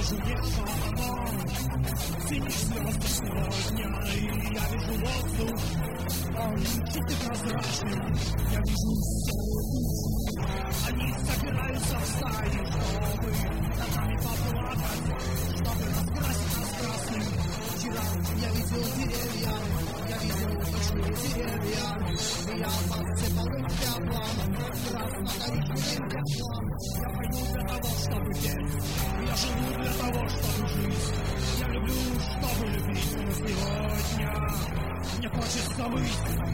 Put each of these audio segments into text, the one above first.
вижу небо, оно синих звезд сегодня, и я вижу воздух, он чуть прозрачным. Я вижу целую душу, они собираются в стаи, чтобы над нами поплакать, чтобы раскрасить нас красным. Вчера я видел деревья, я видел ночные деревья, и я подсыпал их пеплом, красно-коричневым пеплом. Я пою для того, чтобы петь, я живу для того, чтобы жить. Я люблю, чтобы любить, но сегодня мне хочется выйти.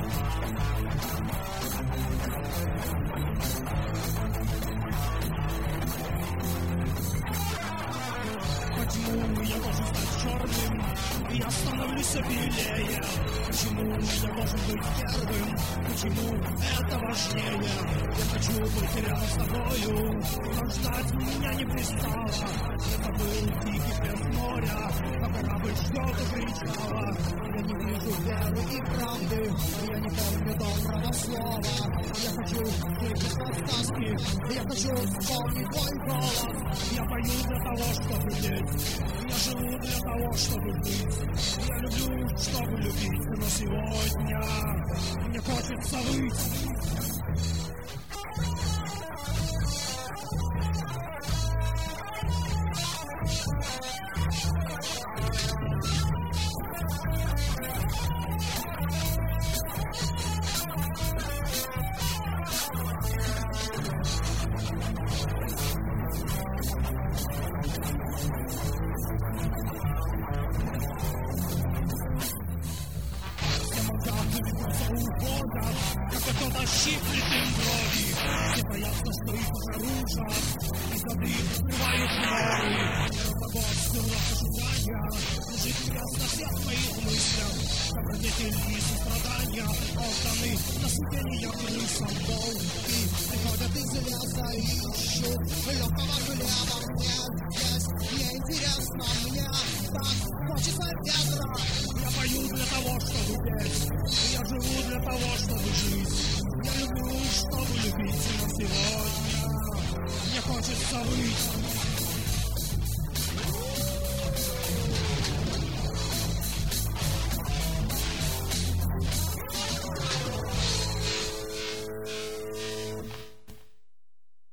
Почему я должен стать черным, и я становлюсь белее? Почему я должен быть первым? Почему это важнее? Я хочу быть рядом с тобою, но ждать меня не пристало. Это был дикий пес моря, а корабль что-то кричала. Я не вижу веры и правды, я не помню доброго слова. Я хочу слышать подсказки, я хочу вспомнить твой голос. Я пою для того, чтобы петь, я живу для того, чтобы жить. Я люблю, чтобы любить, но сегодня мне хочется выйти. Как кто-то щиплет им брови, все боятся, что их обнаружат, из воды открывают норы. Руководство ожидания лежит ясно всех моих мыслях. Добродетель и сострадания отданы на сиденьях крысам волки. Приходят из леса и ищут легкого хлеба. Мне интересно, мне так хочется ветра. Я пою для того, чтобы петь, я живу для того, чтобы жить. Я люблю, чтобы любить, но сегодня мне хочется выйти.